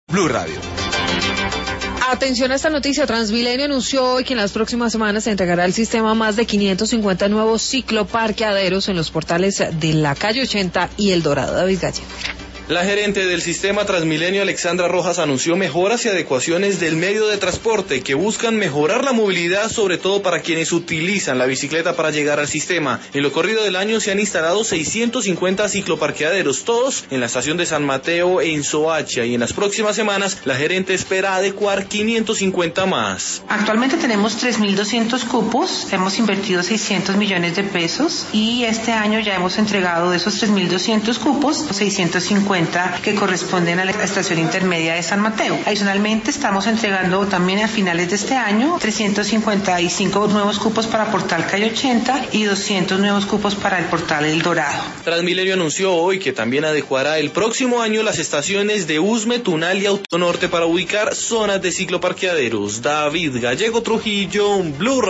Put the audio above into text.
Blue Radio. Atención a esta noticia. Transmilenio anunció hoy que en las próximas semanas se entregará al sistema más de 550 nuevos cicloparqueaderos en los portales de la calle 80 y El Dorado. David Gallego. La gerente del sistema Transmilenio, Alexandra Rojas, anunció mejoras y adecuaciones del medio de transporte que buscan mejorar la movilidad, sobre todo para quienes utilizan la bicicleta para llegar al sistema. En lo corrido del año se han instalado 650 cicloparqueaderos, todos en la estación de San Mateo en Soacha, y en las próximas semanas la gerente espera adecuar 550 más. Actualmente tenemos 3.200 cupos, hemos invertido 600 millones de pesos y este año ya hemos entregado de esos 3.200 cupos 650 que corresponden a la estación intermedia de San Mateo. Adicionalmente estamos entregando también a finales de este año 355 nuevos cupos para Portal Calle 80 y 200 nuevos cupos para el Portal El Dorado. Transmilenio anunció hoy que también adecuará el próximo año las estaciones de Usme, Tunal y Autonorte para ubicar zonas de cicloparqueaderos. David Gallego Trujillo, Blue Radio.